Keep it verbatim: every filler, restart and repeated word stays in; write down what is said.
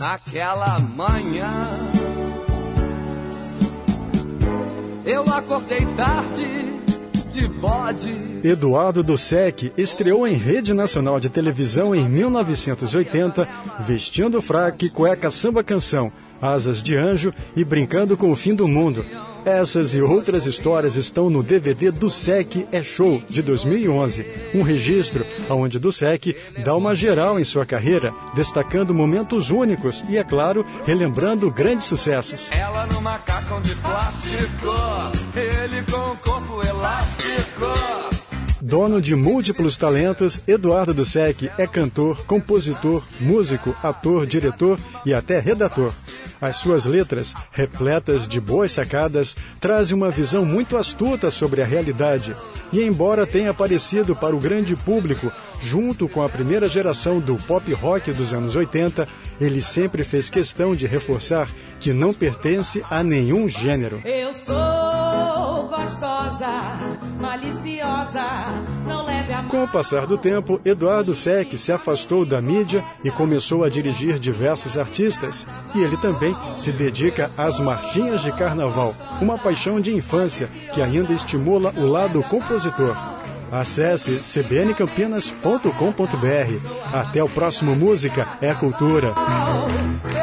Naquela manhã eu acordei tarde de bode. Eduardo Dussek estreou em rede nacional de televisão em mil novecentos e oitenta, vestindo fraque, cueca samba-canção, asas de anjo e brincando com o fim do mundo. Essas e outras histórias estão no D V D Dussek é Show, de dois mil e onze, um registro onde Dussek dá uma geral em sua carreira, destacando momentos únicos e, é claro, relembrando grandes sucessos. Ela no macacão de plástico, ele com o corpo elástico. Dono de múltiplos talentos, Eduardo Dussek é cantor, compositor, músico, ator, diretor e até redator. As suas letras, repletas de boas sacadas, trazem uma visão muito astuta sobre a realidade. E embora tenha aparecido para o grande público, junto com a primeira geração do pop rock dos anos oitenta, ele sempre fez questão de reforçar que não pertence a nenhum gênero. Eu sou gostosa, maliciosa, não leve a mão. Com o passar do tempo, Eduardo Dussek se afastou da mídia e começou a dirigir diversos artistas. E ele também se dedica às marchinhas de carnaval, uma paixão de infância que ainda estimula o lado compositor. Acesse c b n campinas ponto com ponto b r. Até o próximo Música é Cultura.